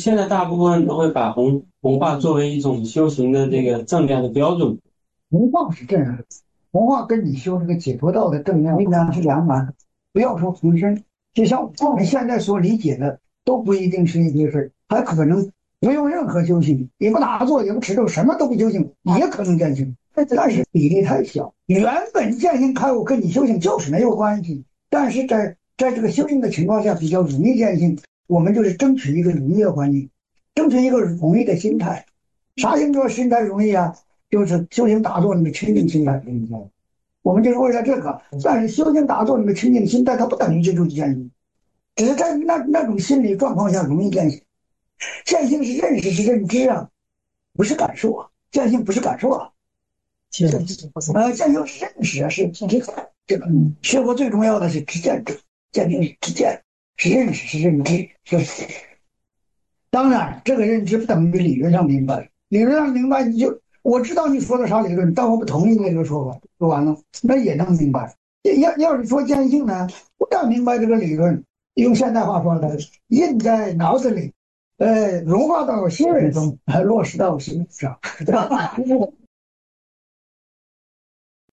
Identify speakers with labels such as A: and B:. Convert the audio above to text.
A: 现在大部分都会把红化作为一种修行的这个正量的标准。
B: 弘化是这样的，弘化跟你修这个解脱道的正量是两码事。不要说浑身，就像我们现在所理解的，都不一定是一回事，还可能不用任何修行，也不打坐，也不持咒，什么都不修行，也可能见性。但是比例太小。原本见性开悟跟你修行就是没有关系，但是在这个修行的情况下比较容易见性，我们就是争取一个容易的环境，争取一个容易的心态。啥叫做心态容易啊？就是修行打坐，你的清净心态。我们就是为了这个。但是修行打坐，你的清净心态，它不等于这种见性，只是在那种心理状况下容易见性。见性是认识，是认知啊，不是感受啊。见性不是感受啊，见性是认识啊，是知。这个学佛最重要的是知见者，见性是知见，是认识，是认知，是。当然，这个认知不等于理论上明白，理论上明白你就我知道你说的啥理论，但我不同意那个说法，说完了，那也能明白。要是说见性呢，不但明白这个理论，用现代话说呢，印在脑子里，融化到心灵中，落实到行为上，对吧？